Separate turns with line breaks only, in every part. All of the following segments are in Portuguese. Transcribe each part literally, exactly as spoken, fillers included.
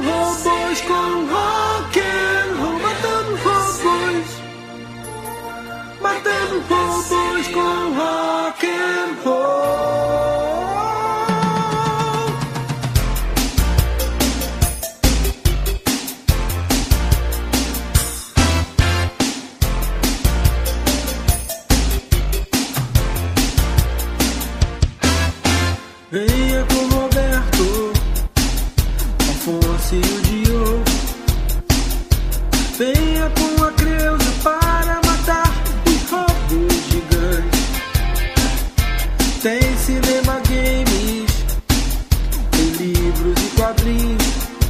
robôs com rock and roll. Matando robôs. Matando robôs com rock and roll. Venha com o Roberto, Afonso e o Diogo. Venha com a Creuza para matar os robôs gigantes. Tem cinema, games, tem livros e quadrinhos.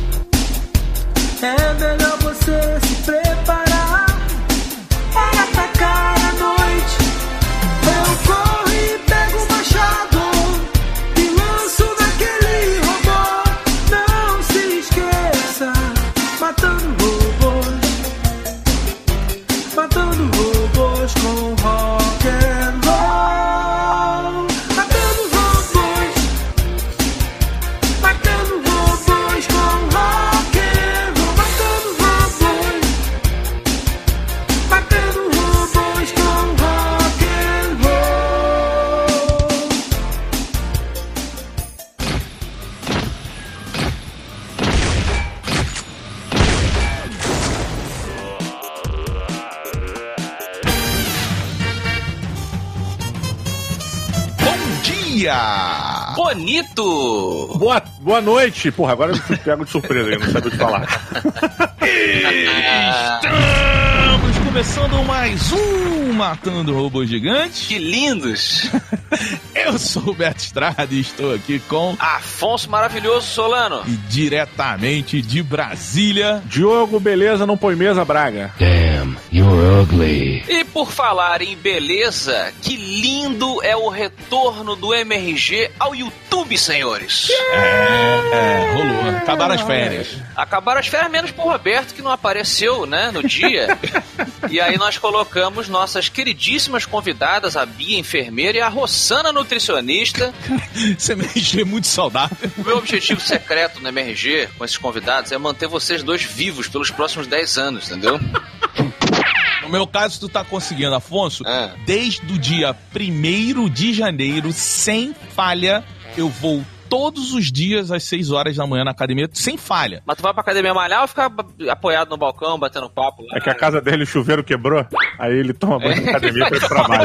É melhor você se preparar para atacar a noite. Eu corro e pego o machado e lanço naquele robô. Não se esqueça, matando robôs. Matando robôs com rock and roll. Matando robôs. Matando robôs com rock and roll. Matando robôs. Matando robôs com rock and roll.
Bom dia!
Bonito!
Boa, boa noite! Porra, agora eu fui pego de surpresa, eu não sabia o que falar.
Estamos começando mais um Matando Robôs Gigantes.
Que lindos!
Eu sou o Beto Estrada e estou aqui com...
Afonso Maravilhoso Solano.
E diretamente de Brasília...
Diogo, beleza, não põe mesa, Braga.
Damn, you're ugly.
E por falar em beleza, que lindo é o retorno do M R G ao YouTube, senhores.
É, é, rolou. Acabaram as férias.
Acabaram as férias, menos pro Roberto, que não apareceu, né, no dia. E aí nós colocamos nossas queridíssimas convidadas, a Bia, enfermeira, e a Rossana, nutricionista.
Esse M R G é muito saudável.
O meu objetivo secreto no M R G, com esses convidados, é manter vocês dois vivos pelos próximos dez anos, entendeu?
No meu caso, tu tá conseguindo, Afonso,
É.
desde o dia primeiro de janeiro, sem falha, eu vou todos os dias às seis horas da manhã na academia, sem falha.
Mas tu vai pra academia malhar ou ficar apoiado no balcão, batendo papo lá?
É que a casa dele, o chuveiro quebrou, aí ele toma banho na academia pra ir pro trabalho.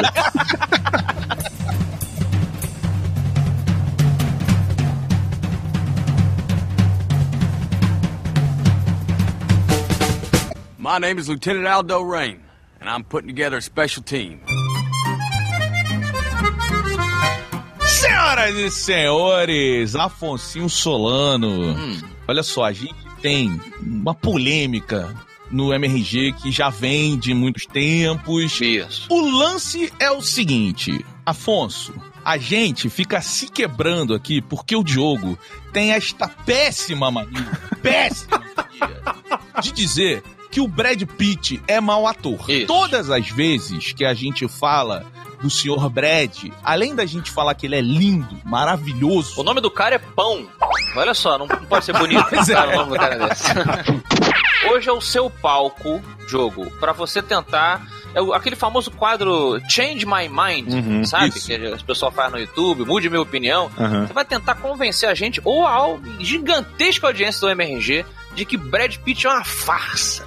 My name is Lieutenant Aldo Rain, and I'm putting together a special team.
Senhoras e senhores, Afonsinho Solano. Hum. Olha só, a gente tem uma polêmica no M R G que já vem de muitos tempos.
Isso.
O lance é o seguinte, Afonso, a gente fica se quebrando aqui porque o Diogo tem esta péssima mania, péssima mania, de dizer que o Brad Pitt é mau ator.
Isso.
Todas as vezes que a gente fala do senhor Brad, além da gente falar que ele é lindo, maravilhoso...
O nome do cara é Pão. Olha só, não, não pode ser bonito
Pois
cara,
é.
o nome do cara é desse. Hoje é o seu palco, jogo, pra você tentar... É o- aquele famoso quadro Change My Mind,
Uhum,
sabe?
isso.
Que as pessoas fazem no YouTube, mude minha opinião.
Uhum.
Você vai tentar convencer a gente, ou a gigantesca audiência do M R G, de que Brad Pitt é uma farsa.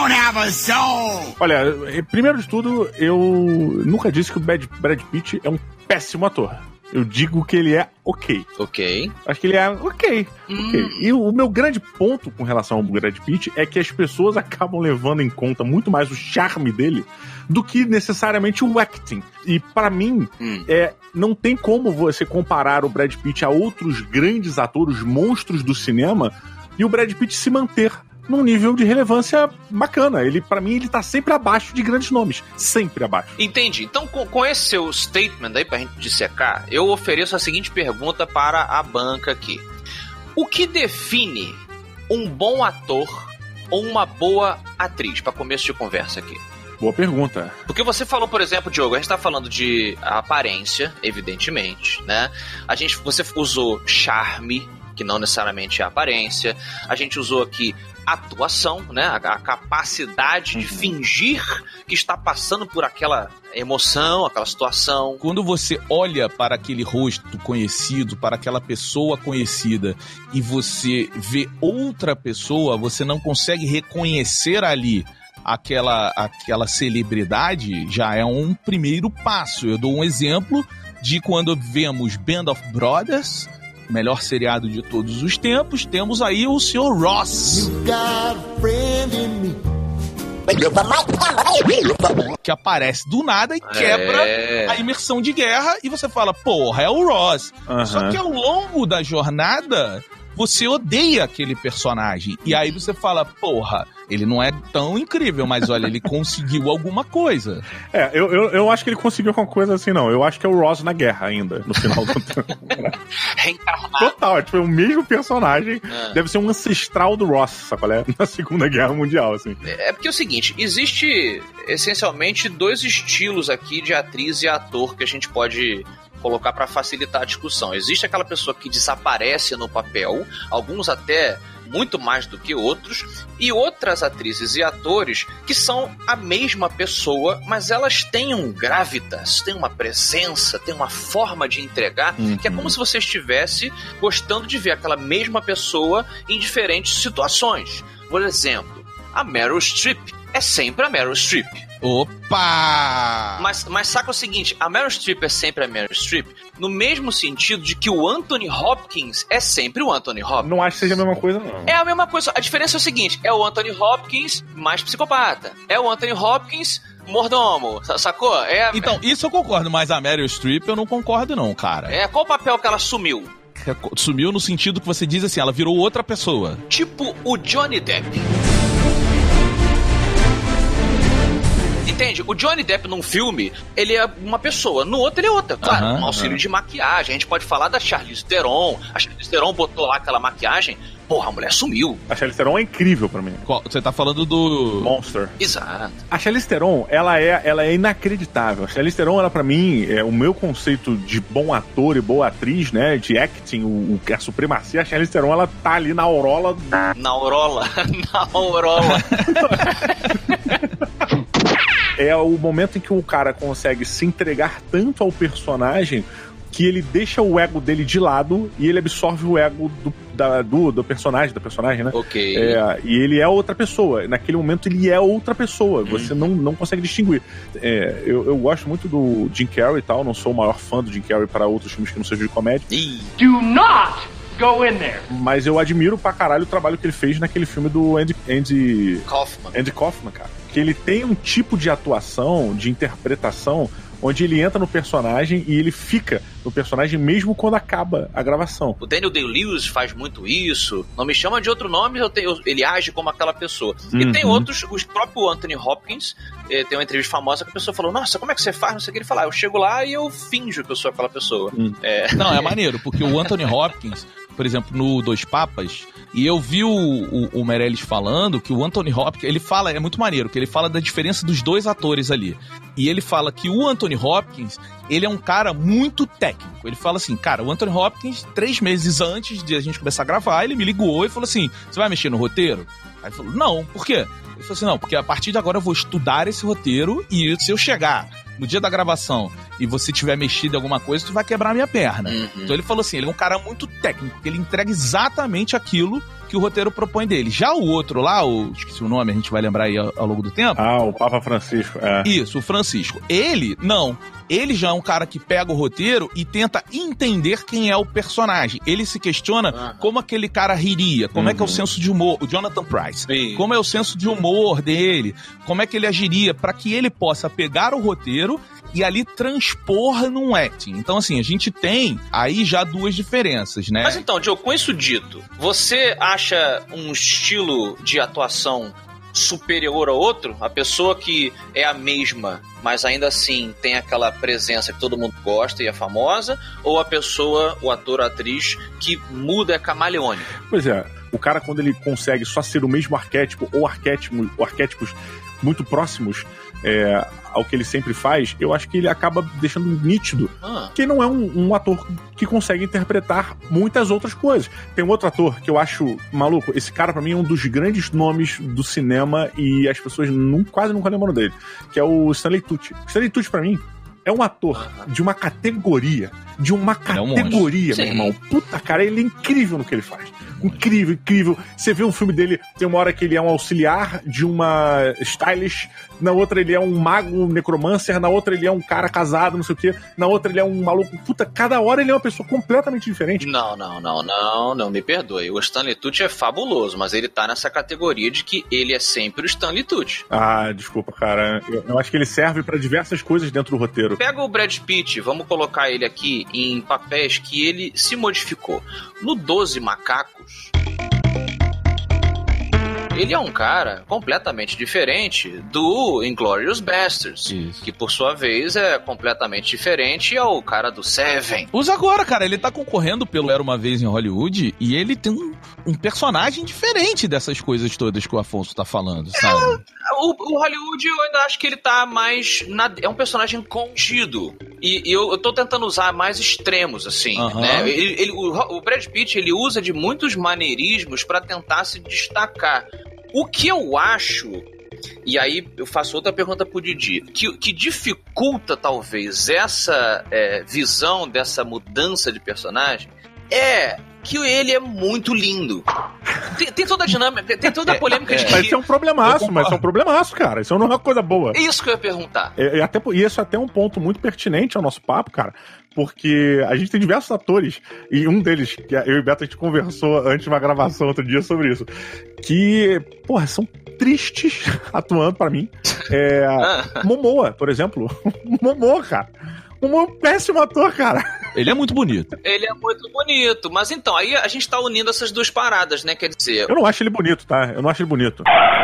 Olha, eh, primeiro de tudo, eu nunca disse que o Brad, Brad Pitt é um péssimo ator. Eu digo que ele é ok.
Ok.
Acho que ele é ok.
Hum.
ok. E o, o meu grande ponto com relação ao Brad Pitt é que as pessoas acabam levando em conta muito mais o charme dele do que necessariamente o acting. E pra mim,
Hum.
é, não tem como você comparar o Brad Pitt a outros grandes atores, monstros do cinema, e o Brad Pitt se manter num nível de relevância bacana. Ele, pra mim, ele tá sempre abaixo de grandes nomes. Sempre abaixo.
Entendi. Então, com, com esse seu statement aí pra gente dissecar, eu ofereço a seguinte pergunta para a banca aqui. O que define um bom ator ou uma boa atriz, pra começo de conversa aqui?
Boa pergunta.
Porque você falou, por exemplo, Diogo, a gente tá falando de aparência, evidentemente, né? A gente, você usou charme, que não necessariamente é aparência. A gente usou aqui atuação, né? A, a capacidade de fingir que está passando por aquela emoção, aquela situação.
Quando você olha para aquele rosto conhecido, para aquela pessoa conhecida, e você vê outra pessoa, você não consegue reconhecer ali aquela, aquela celebridade, já é um primeiro passo. Eu dou um exemplo de quando vemos Band of Brothers, melhor seriado de todos os tempos, temos aí o senhor Ross, que aparece do nada e quebra
É.
a imersão de guerra, e você fala, porra, é o Ross.
Aham.
Só que ao longo da jornada, você odeia aquele personagem. E aí você fala, porra, ele não é tão incrível, mas olha, ele conseguiu alguma coisa.
É, eu, eu, eu acho que ele conseguiu alguma coisa assim, não. Eu acho que é o Ross na guerra ainda, no final do tempo.
Reencarnado.
Total, é tipo, é o mesmo personagem.
É.
Deve ser um ancestral do Ross, sabe qual é? Na Segunda Guerra Mundial, assim.
É porque é o seguinte, existe essencialmente dois estilos aqui de atriz e ator que a gente pode colocar para facilitar a discussão. Existe aquela pessoa que desaparece no papel, alguns até muito mais do que outros, e outras atrizes e atores que são a mesma pessoa, mas elas têm um gravitas, têm uma presença, têm uma forma de entregar,
Uhum.
que é como se você estivesse gostando de ver aquela mesma pessoa em diferentes situações. Por exemplo, a Meryl Streep é sempre a Meryl Streep.
Opa!
Mas, mas saca o seguinte, a Meryl Streep é sempre a Meryl Streep no mesmo sentido de que o Anthony Hopkins é sempre o Anthony Hopkins.
Não acho que seja a mesma coisa, não.
É a mesma coisa. A diferença é o seguinte, é o Anthony Hopkins mais psicopata. É o Anthony Hopkins mordomo, sa- sacou? É,
Então, isso eu concordo, mas a Meryl Streep eu não concordo não, cara.
é, qual o papel que ela assumiu?
Sumiu no sentido que você diz assim, ela virou outra pessoa.
Tipo o Johnny Depp. Entende? O Johnny Depp num filme, ele é uma pessoa, no outro ele é outra. Claro,
Aham,
um auxílio
aham.
de maquiagem. A gente pode falar da Charlize Theron. A Charlize Theron botou lá aquela maquiagem, porra, a mulher sumiu.
A Charlize Theron é incrível pra mim.
Qual- Você tá falando do...
Monster.
Exato.
A Charlize Theron, ela é, ela é inacreditável. A Charlize Theron, ela pra mim, é o meu conceito de bom ator e boa atriz, né, de acting, o, o- a supremacia, a Charlize Theron, ela tá ali na aurola.
Na aurola. Na aurola.
É o momento em que o cara consegue se entregar tanto ao personagem que ele deixa o ego dele de lado e ele absorve o ego do, da- do, do personagem, da personagem, né?
Ok.
É, e ele é outra pessoa. Naquele momento ele é outra pessoa. Você não, não consegue distinguir. É, eu, eu gosto muito do Jim Carrey e tal. Não sou o maior fã do Jim Carrey para outros filmes que não sejam de comédia.
Ih,
Do not go in there.
Mas eu admiro pra caralho o trabalho que ele fez naquele filme do Andy, Andy,
Kaufman.
Andy Kaufman, cara. Que ele tem um tipo de atuação, de interpretação, onde ele entra no personagem e ele fica no personagem mesmo quando acaba a gravação.
O Daniel Day-Lewis faz muito isso. Não me chama de outro nome, eu tenho- ele age como aquela pessoa. E
Uhum.
tem outros, o próprio Anthony Hopkins, eh, tem uma entrevista famosa que a pessoa falou, nossa, como é que você faz? Não sei o que ele fala. Eu chego lá e eu finjo que eu sou aquela pessoa.
Hum.
É,
Não, é maneiro, porque o Anthony Hopkins, por exemplo, no Dois Papas, e eu vi o, o, o Meirelles falando que o Anthony Hopkins, ele fala, é muito maneiro, que ele fala da diferença dos dois atores ali. E ele fala que o Anthony Hopkins, ele é um cara muito técnico. Ele fala assim, cara, o Anthony Hopkins, três meses antes de a gente começar a gravar, ele me ligou e falou assim, você vai mexer no roteiro? Aí ele falou, não, por quê? Ele falou assim, não, porque a partir de agora eu vou estudar esse roteiro e se eu chegar no dia da gravação e você tiver mexido em alguma coisa, tu vai quebrar a minha perna.
Uhum.
Então ele falou assim, ele é um cara muito técnico, que ele entrega exatamente aquilo que o roteiro propõe dele. Já o outro lá, o, esqueci o nome, a gente vai lembrar aí ao, ao longo do tempo.
Ah, o Papa Francisco. É.
Isso, o Francisco. Ele, não. Ele já é um cara que pega o roteiro e tenta entender quem é o personagem. Ele se questiona
Uhum.
como aquele cara riria, como é que é o
Uhum.
senso de humor, o Jonathan Pryce.
Sim.
Como é o senso de humor dele, como é que ele agiria para que ele possa pegar o roteiro e ali transpor num acting. Então, assim, a gente tem aí já duas diferenças, né?
Mas então, Diogo, com isso dito, você acha um estilo de atuação superior ao outro? A pessoa que é a mesma, mas ainda assim tem aquela presença que todo mundo gosta e é famosa? Ou a pessoa, o ator ou a atriz, que muda, é camaleônica?
Pois é, o cara quando ele consegue só ser o mesmo arquétipo ou arquétipo, ou arquétipos muito próximos é, ao que ele sempre faz, eu acho que ele acaba deixando nítido
Ah.
que ele não é um, um ator que consegue interpretar muitas outras coisas. Tem um outro ator que eu acho maluco, esse cara pra mim é um dos grandes nomes do cinema e as pessoas não, quase nunca lembram dele, que é o Stanley Tucci. Stanley Tucci pra mim é um ator de uma categoria, de uma
é um
categoria,
monstro.
meu irmão. Puta, cara, ele é incrível no que ele faz. Incrível, incrível. Você vê um filme dele, tem uma hora que ele é um auxiliar de uma stylish, na outra ele é um mago necromancer, na outra ele é um cara casado, não sei o quê, na outra ele é um maluco. Puta, cada hora ele é uma pessoa completamente diferente.
Não, não, não, não, não, me perdoe. O Stanley Tucci é fabuloso, mas ele tá nessa categoria de que ele é sempre o Stanley Tucci.
Ah, desculpa, cara. Eu, eu acho que ele serve pra diversas coisas dentro do roteiro.
Pega o Brad Pitt, vamos colocar ele aqui em papéis que ele se modificou. No Doze Macacos, ele é um cara completamente diferente do Inglourious Basterds,
Isso.
que por sua vez é completamente diferente ao cara do Seven.
Usa agora, cara. Ele tá concorrendo pelo Era Uma Vez em Hollywood e ele tem um, um personagem diferente dessas coisas todas que o Afonso tá falando, sabe?
O, o Hollywood, eu ainda acho que ele tá mais... Na, é um personagem contido. E, e eu, eu tô tentando usar mais extremos, assim,
Aham.
né? Ele, ele- o, o Brad Pitt, ele usa de muitos maneirismos pra tentar se destacar. O que eu acho... E aí eu faço outra pergunta pro Didi. Que, que dificulta, talvez, essa é, visão dessa mudança de personagem é que ele é muito lindo. Tem, tem toda a dinâmica, tem toda a polêmica de
Mas
que...
isso é um problemaço, mas isso é um problemaço, cara. Isso não é uma coisa boa.
É isso que eu ia perguntar.
É, é até, e isso é até um ponto muito pertinente ao nosso papo, cara, porque a gente tem diversos atores, e um deles, que eu e o Beto a gente conversou antes de uma gravação outro dia sobre isso, que, porra, são tristes atuando pra mim. É, Momoa, por exemplo. Momoa, cara. Momoa é um péssimo ator, cara.
Ele é muito bonito.
Ele é muito bonito. Mas então, aí a gente tá unindo essas duas paradas, né? Quer dizer,
Eu não acho ele bonito, tá? Eu não acho ele bonito.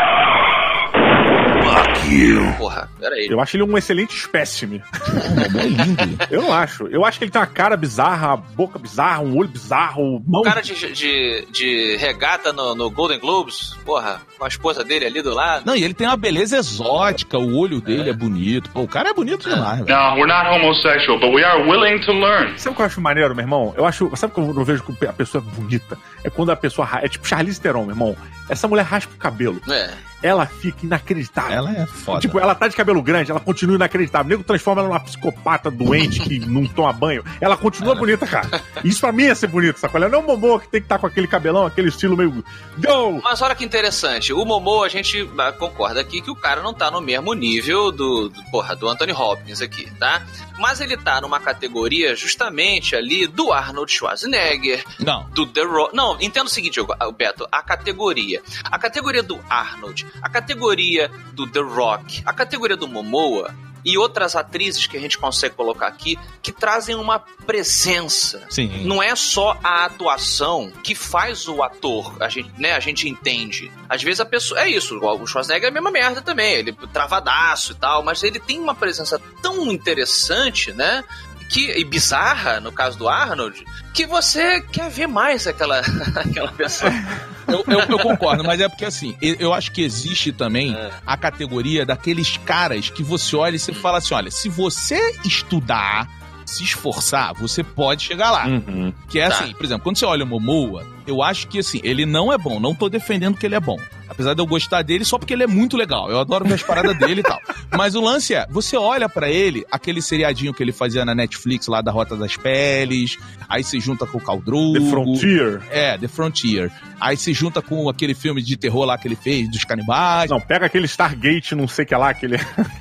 porra, peraí.
Eu acho ele um excelente espécime.
Ele é lindo.
Eu não acho. Eu acho que ele tem uma cara bizarra, uma boca bizarra, um olho bizarro, mão...
O cara de, de, de regata no, no Golden Globes, porra, com a esposa dele ali do lado.
Não, e ele tem uma beleza exótica, o olho dele é, bonito. Pô, o cara é bonito demais, velho.
No, we're not homosexual, but we are willing to learn.
Sabe o que eu acho maneiro, meu irmão? Eu acho. Sabe que eu não vejo que a pessoa é bonita? É quando a pessoa. ra- É tipo Charlize Theron, meu irmão. Essa mulher raspa o cabelo.
É.
Ela fica inacreditável.
Ela é foda.
Tipo, ela tá de cabelo grande, ela continua inacreditável. O nego transforma ela numa psicopata doente que não toma banho. Ela continua bonita, cara. Isso pra mim é ser bonito, sabe? Ela não é um Momoa que tem que estar com aquele cabelão, aquele estilo meio. Go!
Mas olha que interessante, o Momoa, a gente ah, concorda aqui que o cara não tá no mesmo nível do, do, porra, do Anthony Hopkins aqui, tá? Mas ele tá numa categoria justamente ali do Arnold Schwarzenegger,
Não.
do The Rock. Não, entenda o seguinte, Beto, a categoria. A categoria do Arnold, a categoria do The Rock, a categoria do Momoa e outras atrizes que a gente consegue colocar aqui que trazem uma presença.
Sim.
Não é só a atuação que faz o ator, a gente, né, a gente entende. Às vezes a pessoa... É isso, o Schwarzenegger é a mesma merda também, ele é travadaço e tal, mas ele tem uma presença tão interessante, né? Que, e bizarra, no caso do Arnold, que você quer ver mais aquela, aquela pessoa.
Eu, eu, eu concordo, mas é porque assim, eu, eu acho que existe também
É.
a categoria daqueles caras que você olha e você fala assim, olha, se você estudar, se esforçar, você pode chegar lá.
Uhum.
Que é
Tá.
assim, por exemplo, quando você olha o Momoa, eu acho que assim, ele não é bom, não tô defendendo que ele é bom. Apesar de eu gostar dele só porque ele é muito legal. Eu adoro ver as paradas dele e tal. Mas o lance é, você olha pra ele, aquele seriadinho que ele fazia na Netflix lá da Rota das Peles, aí se junta com o Khal Drogo.
The Frontier.
É, The Frontier. Aí se junta com aquele filme de terror lá que ele fez, dos canibais.
Não, pega aquele Stargate, não sei o que lá, aquele.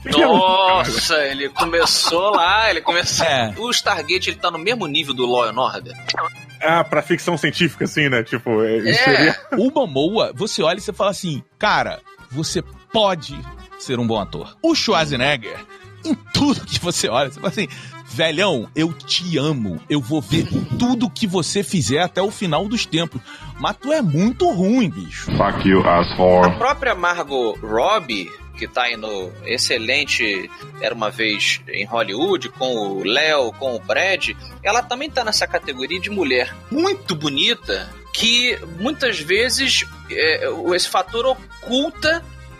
Nossa, ele começou lá, ele começou...
É.
O Stargate, ele tá no mesmo nível do Law and Order.
Ah, pra ficção científica, assim, né? Tipo, é, isso
É.
seria.
O Momoa, você olha e você fala assim, cara, você pode ser um bom ator. O Schwarzenegger, em tudo que você olha, você fala assim, velhão, eu te amo, eu vou ver tudo que você fizer até o final dos tempos, mas tu é muito ruim, bicho.
Fuck you,
A
asshole.
própria Margot Robbie, que tá aí no excelente Era Uma Vez em Hollywood, com o Léo, com o Brad, ela também tá nessa categoria de mulher muito bonita, que muitas vezes é, esse fator oculta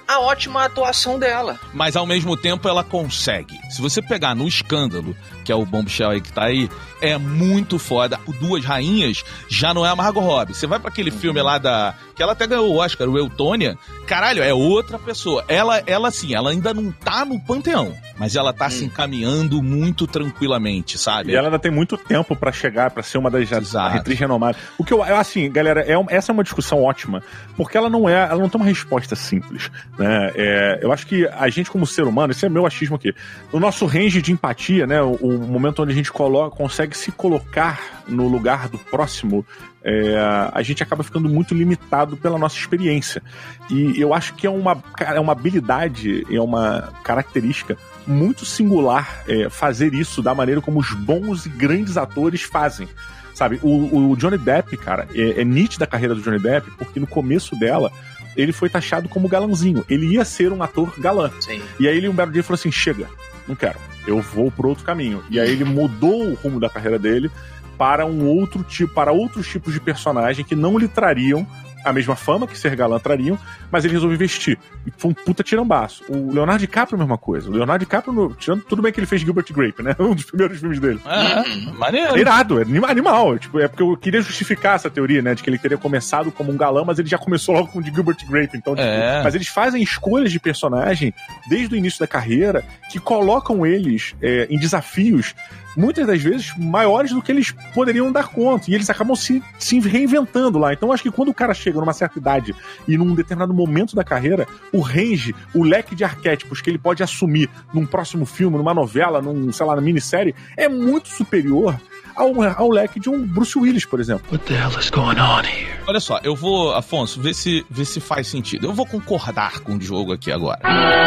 a ótima atuação dela.
Mas ao mesmo tempo ela consegue. Se você pegar no Escândalo, que é o Bombshell aí que tá aí, é muito foda. O Duas Rainhas já não é a Margot Robbie. Você vai pra aquele uhum. filme lá da... que ela até ganhou o Oscar, o Eutônia. Caralho, é outra pessoa. Ela, ela assim, ela ainda não tá no panteão, mas ela tá hum. se encaminhando muito tranquilamente, sabe?
E ela ainda tem muito tempo pra chegar, pra ser uma das atrizes renomadas. O que eu, assim, galera, é, essa é uma discussão ótima, porque ela não é, ela não tem uma resposta simples, né? É, eu acho que a gente como ser humano, esse é meu achismo aqui, o nosso range de empatia, né, o, o momento onde a gente coloca, consegue se colocar no lugar do próximo, é, a gente acaba ficando muito limitado pela nossa experiência. E eu acho que é uma, é uma habilidade, é uma característica muito singular é, fazer isso da maneira como os bons e grandes atores fazem. Sabe, o, o Johnny Depp, cara, é, é nítida a carreira do Johnny Depp, porque no começo dela, ele foi taxado como galãzinho. Ele ia ser um ator galã.
Sim.
E aí ele um belo dia falou assim, chega, não quero, eu vou por outro caminho. E aí ele mudou o rumo da carreira dele para um outro tipo, para outros tipos de personagem que não lhe trariam a mesma fama que ser galã trariam, mas ele resolveu investir. E foi um puta tirambaço. O Leonardo DiCaprio, a mesma coisa. O Leonardo DiCaprio, tirando tudo bem que ele fez Gilbert Grape, né? Um dos primeiros filmes dele.
Ah, maneiro.
É irado, é animal. Tipo, é porque eu queria justificar essa teoria, né? De que ele teria começado como um galã, mas ele já começou logo com o de Gilbert Grape. Então, tipo,
é.
Mas eles fazem escolhas de personagem desde o início da carreira que colocam eles é, em desafios muitas das vezes maiores do que eles poderiam dar conta, e eles acabam se, se reinventando lá. Então eu acho que quando o cara chega numa certa idade e num determinado momento da carreira, o range, o leque de arquétipos que ele pode assumir num próximo filme, numa novela, num, sei lá, na minissérie, é muito superior ao, ao leque de um Bruce Willis, por exemplo.
What the hell is going on here?
Olha só, eu vou, Afonso, ver se, ver se faz sentido. Eu vou concordar com o Diogo aqui agora.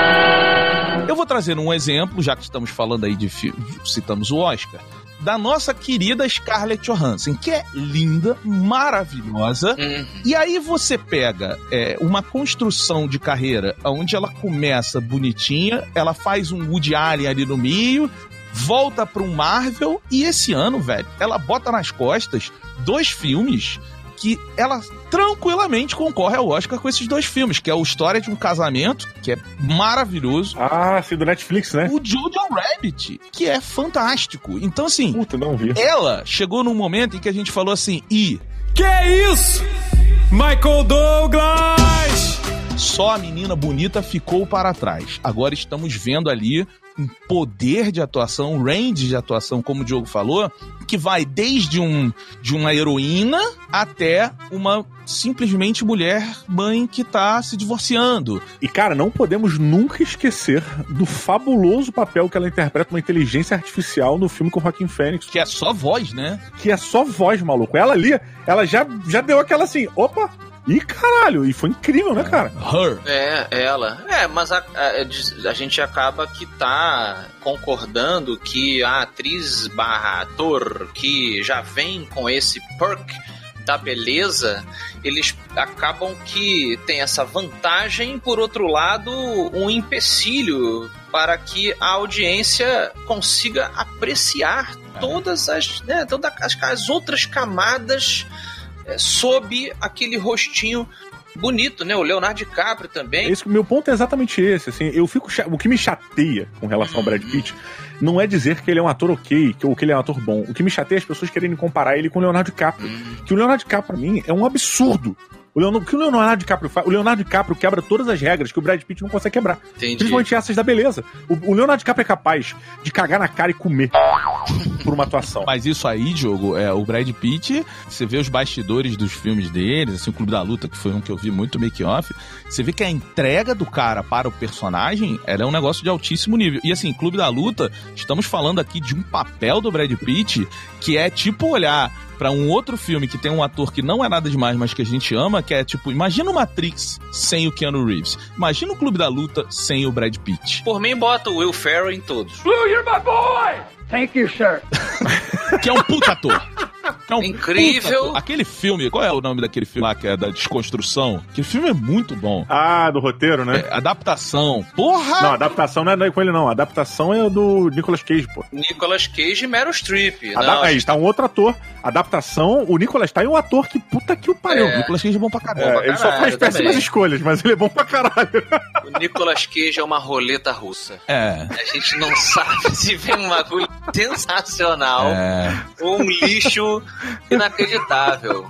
Eu vou trazer um exemplo, já que estamos falando aí de filme, citamos o Oscar, da nossa querida Scarlett Johansson, que é linda, maravilhosa,
Uhum.
e aí você pega é, uma construção de carreira onde ela começa bonitinha, ela faz um Woody Allen ali no meio, volta para um Marvel, e esse ano, velho, ela bota nas costas dois filmes que ela tranquilamente concorre ao Oscar com esses dois filmes, que é o História de um Casamento, que é maravilhoso.
Ah, sim, do Netflix, né?
O Jojo Rabbit, que é fantástico. Então, assim,
Puta, não vi.
ela chegou num momento em que a gente falou assim, e...
Que isso? Michael Douglas!
Só a menina bonita ficou para trás. Agora estamos vendo ali um poder de atuação, um range de atuação, como o Diogo falou, que vai desde um, de uma heroína até uma simplesmente mulher mãe que tá se divorciando.
E, cara, não podemos nunca esquecer do fabuloso papel que ela interpreta uma inteligência artificial no filme com o Joaquin Phoenix.
Que é só voz, né?
Que é só voz, maluco. Ela ali, ela já, já deu aquela assim, opa... Ih, caralho, e foi incrível, né, cara?
Her.
É, ela. É, mas a, a, a gente acaba que tá concordando que a atriz barra ator que já vem com esse perk da beleza, eles acabam que tem essa vantagem, por outro lado, um empecilho para que a audiência consiga apreciar
é. todas
as, né, todas as, as outras camadas sob aquele rostinho bonito, né? O Leonardo DiCaprio também.
Esse, meu ponto é exatamente esse, assim, eu fico o que me chateia com relação ao Brad Pitt não é dizer que ele é um ator ok, que, ou que ele é um ator bom. O que me chateia é as pessoas querendo comparar ele com o Leonardo DiCaprio. Hum. Que o Leonardo DiCaprio, pra mim, é um absurdo. O, Leonardo, o que o Leonardo DiCaprio faz? O Leonardo DiCaprio quebra todas as regras que o Brad Pitt não consegue quebrar.
Entendi.
Principalmente essas da beleza. O, o Leonardo DiCaprio é capaz de cagar na cara e comer por uma atuação.
Mas isso aí, Diogo, é, o Brad Pitt, você vê os bastidores dos filmes deles, assim, o Clube da Luta, que foi um que eu vi muito make-off, você vê que a entrega do cara para o personagem, ela é um negócio de altíssimo nível. E assim, Clube da Luta, estamos falando aqui de um papel do Brad Pitt que é tipo olhar pra um outro filme que tem um ator que não é nada demais, mas que a gente ama, que é tipo, imagina o Matrix sem o Keanu Reeves. Imagina o Clube da Luta sem o Brad Pitt.
Por mim, bota o Will Ferrell em todos.
Blue, you're my boy! Thank you, sir.
Que é um puta ator. É um
Incrível.
puta- aquele filme, qual é o nome daquele filme lá que é da desconstrução? Aquele filme é muito bom.
Ah, do roteiro, né?
É, adaptação. Porra!
Não, adaptação não é com ele, não. A adaptação é do Nicolas Cage, pô.
Nicolas Cage e Meryl Streep.
Ada-
Não,
Aí, tá um outro ator. Adaptação, o Nicolas tá é um ator que puta que o pariu.
É.
O Nicolas Cage é bom pra caramba.
É,
pra
ele só
caralho,
faz péssimas
também.
escolhas, mas ele é bom pra caralho.
O Nicolas Cage é uma roleta russa.
É.
A gente não sabe se vem um bagulho sensacional
É.
ou um lixo inacreditável.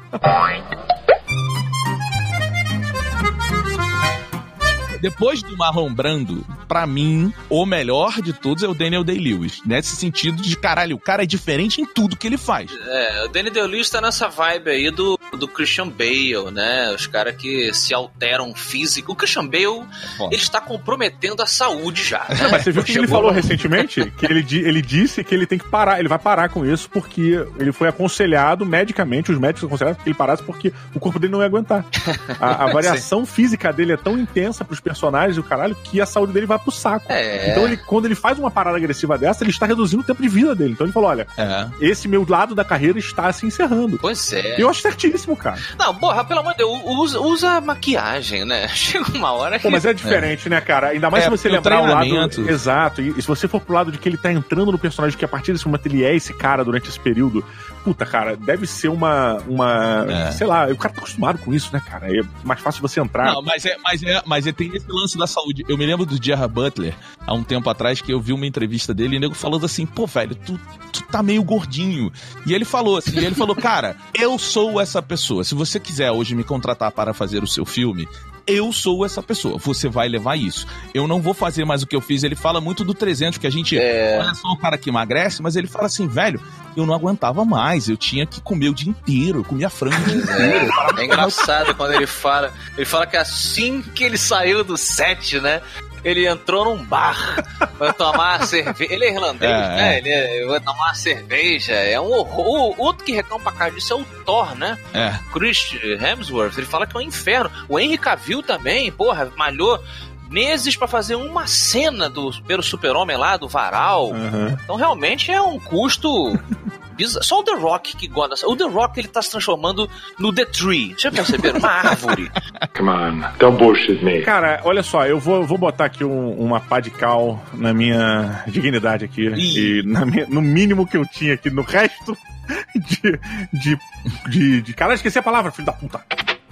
Depois do Marlon Brando, pra mim, o melhor de todos é o Daniel Day-Lewis. Nesse sentido de, caralho, o cara é diferente em tudo que ele faz.
É, o Danny DeLuise tá nessa vibe aí do, do Christian Bale, né? Os caras que se alteram físico. O Christian Bale,
Foda.
ele está comprometendo a saúde já.
Não,
Né?
mas você viu o que ele
Chegou
falou
num-
recentemente? Que ele, di- ele disse que ele tem que parar, ele vai parar com isso porque ele foi aconselhado medicamente, os médicos aconselharam que ele parasse porque o corpo dele não ia aguentar. A, a variação física dele é tão intensa pros personagens e o caralho que a saúde dele vai pro saco.
É.
Então ele, quando ele faz uma parada agressiva dessa, ele está reduzindo o tempo de vida dele. Então ele falou, olha,
É.
esse meu lado da carreira está se encerrando.
Pois é.
E eu acho certíssimo, cara.
Não, porra, pelo amor de Deus, usa, usa maquiagem, né? Chega uma hora que...
Pô, mas é diferente, né, cara? Ainda mais
É,
se você
porque o
lembrar o lado...
treinamento-
Exato. E, e se você for pro lado de que ele tá entrando no personagem, que a partir desse momento ele é esse cara durante esse período, puta, cara, deve ser uma... uma
É.
sei lá, o cara tá acostumado com isso, né, cara? É mais fácil você entrar.
Não, mas é, mas é, mas é, tem esse lance da saúde. Eu me lembro do Gerard Butler, há um tempo atrás, que eu vi uma entrevista dele e o nego falando assim, pô, velho, tu, tu tá meio gordinho. E ele falou assim, ele falou, cara, eu sou essa pessoa. Se você quiser hoje me contratar para fazer o seu filme, eu sou essa pessoa. Você vai levar isso. Eu não vou fazer mais o que eu fiz. Ele fala muito do trezentos, que a gente...
É.
Olha só o cara que emagrece, mas ele fala assim, velho, eu não aguentava mais. Eu tinha que comer o dia inteiro. Eu comia frango o dia inteiro. eu parava
É engraçado quando ele fala. Ele fala que assim que ele saiu do set, né? Ele entrou num bar pra tomar cerveja. Ele é irlandês,
É,
né?
é.
Ele é, vai tomar uma cerveja. É um horror. O outro que reclama pra cara disso é o Thor, né?
É.
Chris Hemsworth. Ele fala que é um inferno. O Henry Cavill também, porra, malhou meses pra fazer uma cena do pelo Super-Homem lá, do Varal.
Aham.
Então realmente é um custo. bizarro. Só o The Rock que gosta. O The Rock ele tá se transformando no The Tree. Já perceberam? Uma árvore.
Come on, don't bullshit me.
Cara, olha só, eu vou, vou botar aqui um- uma pá de cal na minha dignidade aqui.
Ih.
E na minha- no mínimo que eu tinha aqui, no resto de. de. de. de... Caralho, esqueci a palavra, filho da puta.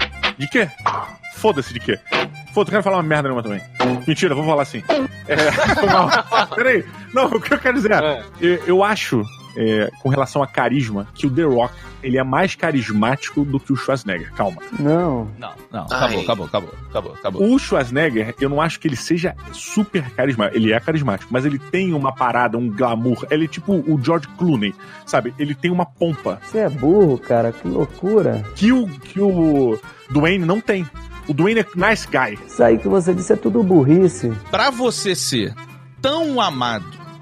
De quê? Foda-se de quê? Foda-se, eu quero falar uma merda nenhuma também. Mentira, vou falar assim. É, foi mal. Peraí. Não, o que eu quero dizer é, eu, eu acho, é, com relação a carisma, que o The Rock, ele é mais carismático do que o Schwarzenegger. Calma.
Não.
Não, não,
Ai.
acabou, acabou, acabou, acabou, acabou.
O Schwarzenegger, eu não acho que ele seja super carismático. Ele é carismático, mas ele tem uma parada, um glamour. Ele é tipo o George Clooney, sabe? Ele tem uma pompa
Você é burro, cara. Que loucura.
que o, que o Dwayne não tem. O Dwayne é nice guy.
Isso aí que você disse é tudo burrice.
Pra você ser tão amado,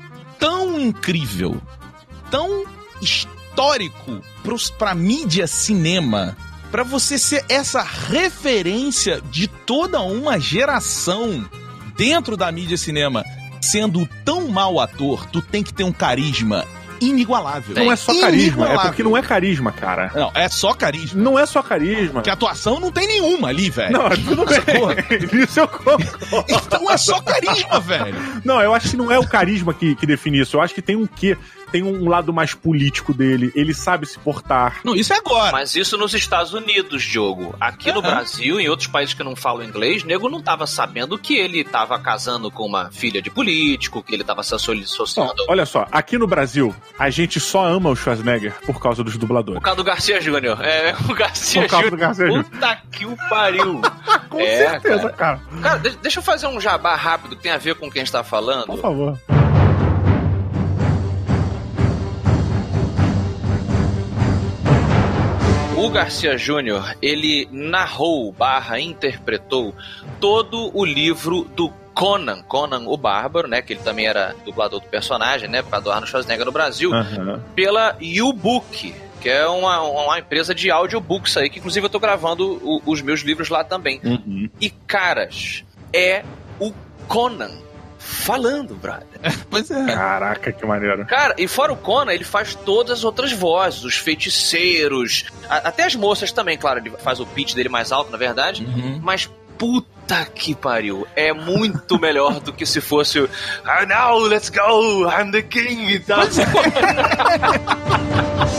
tão incrível, tão histórico pros, pra mídia cinema, pra você ser essa referência de toda uma geração dentro da mídia cinema, sendo tão mau ator, tu tem que ter um carisma inigualável.
Não é só carisma, é
Inigualável.
porque não é carisma, cara.
Não, é só carisma.
Não é só carisma.
Porque atuação não tem nenhuma ali, velho.
Não, tudo bem. Isso eu concordo.
Então é só carisma, velho.
Não, eu acho que não é o carisma que, que define isso. Eu acho que tem um quê? Tem um lado mais político dele. Ele sabe se portar.
Não, isso é agora.
Mas isso nos Estados Unidos, Diogo. Aqui no
Aham.
Brasil, em outros países que não falam inglês, nego não tava sabendo que ele tava casando com uma filha de político, que ele tava se
Não,
associando.
olha só, aqui no Brasil, a gente só ama o Schwarzenegger por causa dos dubladores.
Por causa do Garcia Júnior. É, o Garcia
Por causa
Júnior.
do Garcia Júnior.
Puta que o pariu.
Com
É,
certeza, cara.
Cara, de- deixa eu fazer um jabá rápido que tem a ver com o que a gente tá falando.
Por favor.
O Garcia Júnior, ele narrou, barra, interpretou todo o livro do Conan, Conan o Bárbaro, né, que ele também era dublador do personagem, né, para do Arnold Schwarzenegger no Brasil,
Aham.
pela U-Book, que é uma, uma empresa de audiobooks aí, que inclusive eu tô gravando o- os meus livros lá também.
Uhum.
E, caras, é o Conan falando, brother.
Pois é.
Caraca, que maneiro.
Cara, e fora o Conan, ele faz todas as outras vozes, os feiticeiros, a, até as moças também, claro, ele faz o pitch dele mais alto, na verdade,
Uhum.
mas puta que pariu, é muito melhor do que se fosse o "Ah, now let's go, I'm the king" e tal.